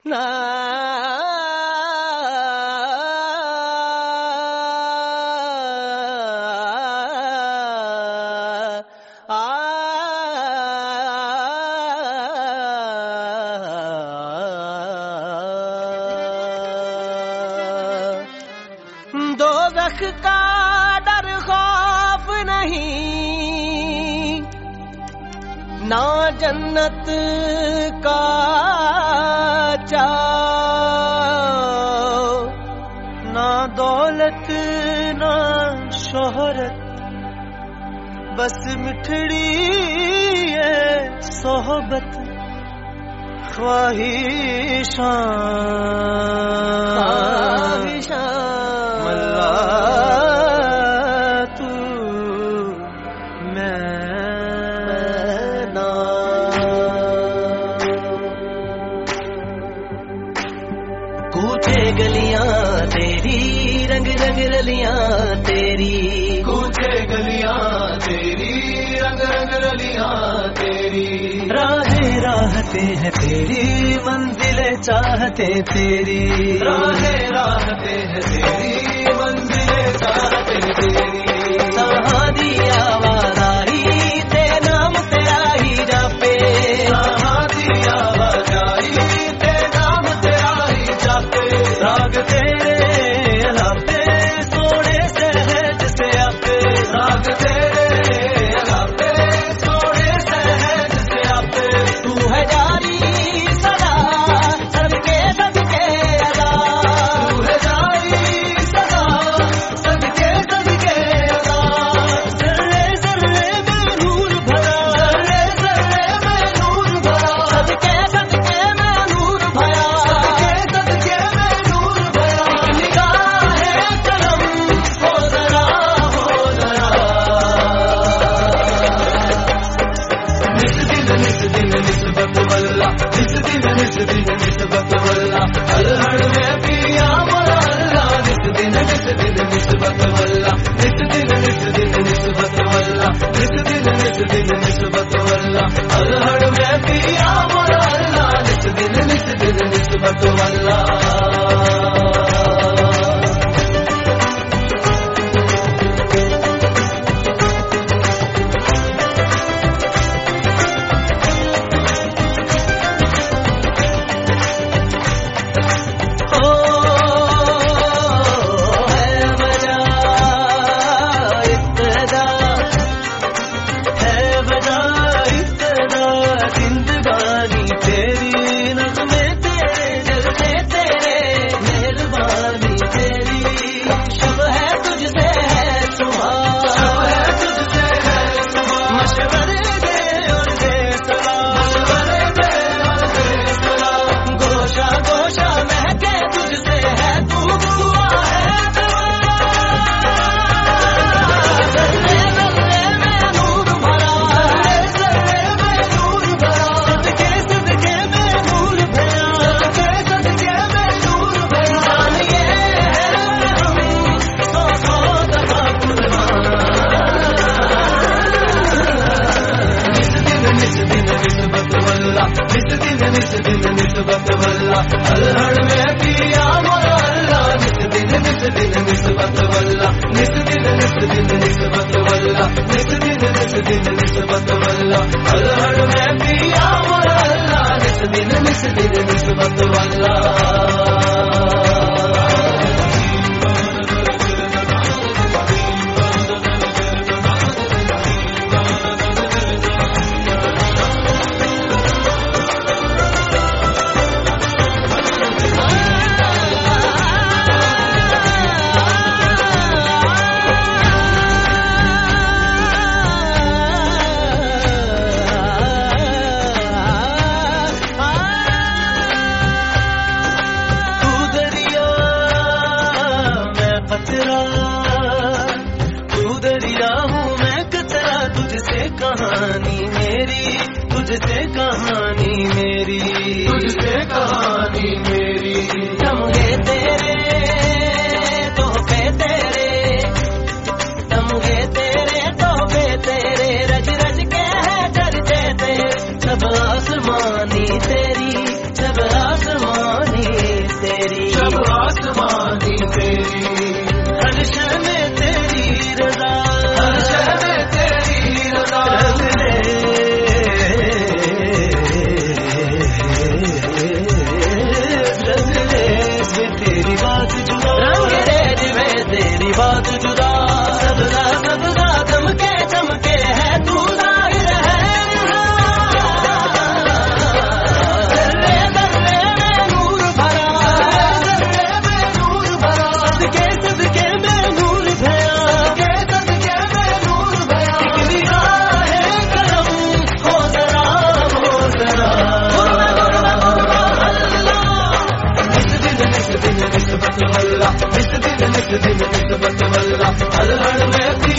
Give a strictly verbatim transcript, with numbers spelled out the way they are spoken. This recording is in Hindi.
ना दोज़ख का डर खौफ नहीं, ना जन्नत का चाव, ना दौलत ना शोहरत, बस मिठड़ी है सोहबत ख्वाहिशां ख्वाहिशां मल्ला तू मैं ना। कूचे गलियां तेरी रंग रंग रलियां तेरी, कूचे गलियां तेरी रंग रंग रलियां तेरी, राहें राहते हैं तेरी मंजिलें चाहते तेरी, राहें राहते हैं तेरी मंजिलें चाहते तेरी, सहादी आवाज आई ते नाम तेरा ही जापे, सहादी आवाज आई ते नाम तेरा ही जापे, राग तेरे अलापे सोने सहज से आपे, राग तेरे अलापे सोने सहज से आपे, तू है जारी सदा सबके सबके अदा, तू है जारी सदा सबके सबके अदा, जर्रे जर्रे में नूर भरा, जर्रे जर्रे में नूर भरा, सबके सबके में नूर भरा, सबके सबके में नूर भरा, निगाह है कलम हो जरा हो जरा, निस दिन निस दिन निस्बत वल्ला, निस दिन निस दिन निस्बत वल्ला, हर हर में पिया मोरा अल्लाह, निस दिन निस दिन निस्बत वल्ला, निस दिन निस दिन निस्बत वल्ला, निस दिन निस दिन निस्बत वल्ला, हर हर में पिया मोरा अल्लाह, निस दिन निस दिन निस्बत वल्ला। निस्बत वल्ला, निस दिन निस दिन निस्बत वल्ला, अल्हड़ में